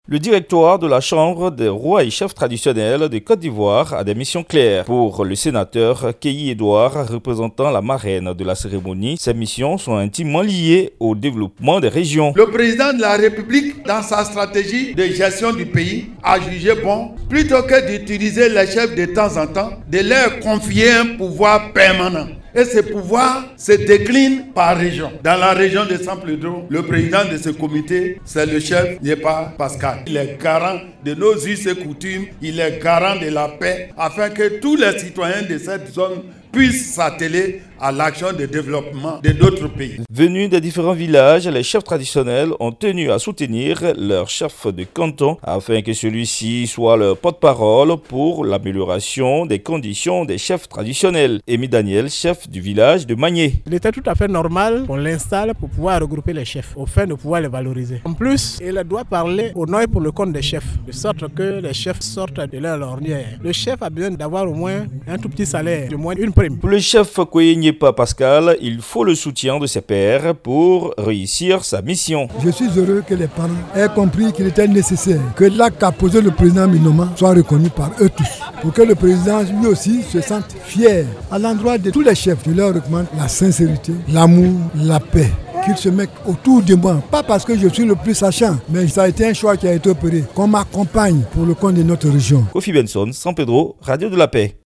Le directoire de la Chambre des rois et chefs traditionnels de Côte d'Ivoire a des missions claires. Pour le sénateur Keyi Edouard, représentant la marraine de la cérémonie, ces missions sont intimement liées au développement des régions. Le président de la République, dans sa stratégie de gestion du pays, a jugé bon, plutôt que d'utiliser les chefs de temps en temps, de leur confier un pouvoir permanent. Et ce pouvoir se décline par région. Dans la région de Saint-Pedro, le président de ce comité, c'est le chef Nyepa Pascal. Il est garant de nos us et coutumes, il est garant de la paix, afin que tous les citoyens de cette zone puissent s'atteler à l'action de développement de notre pays. Venus des différents villages, les chefs traditionnels ont tenu à soutenir leur chef de canton afin que celui-ci soit leur porte-parole pour l'amélioration des conditions des chefs traditionnels. Amy Daniel, chef du village de Magné. Il était tout à fait normal qu'on l'installe pour pouvoir regrouper les chefs, au fin de pouvoir les valoriser. En plus, il doit parler au nom et pour le compte des chefs, de sorte que les chefs sortent de leur ornière. Le chef a besoin d'avoir au moins un tout petit salaire, du moins une prime. Pour le chef Keyi Nyepa Pascal, il faut le soutien de ses pairs pour réussir sa mission. Je suis heureux que les parents aient compris qu'il était nécessaire que l'acte qu'a posé le président Minoma soit reconnu par eux tous, pour que le président lui aussi se sente fier. À l'endroit de tous les chefs, je leur recommande la sincérité, l'amour, la paix. Qu'ils se mettent autour de moi, pas parce que je suis le plus sachant, mais ça a été un choix qui a été opéré, qu'on m'accompagne pour le compte de notre région. Kofi Benson, Saint Pedro, Radio de la Paix.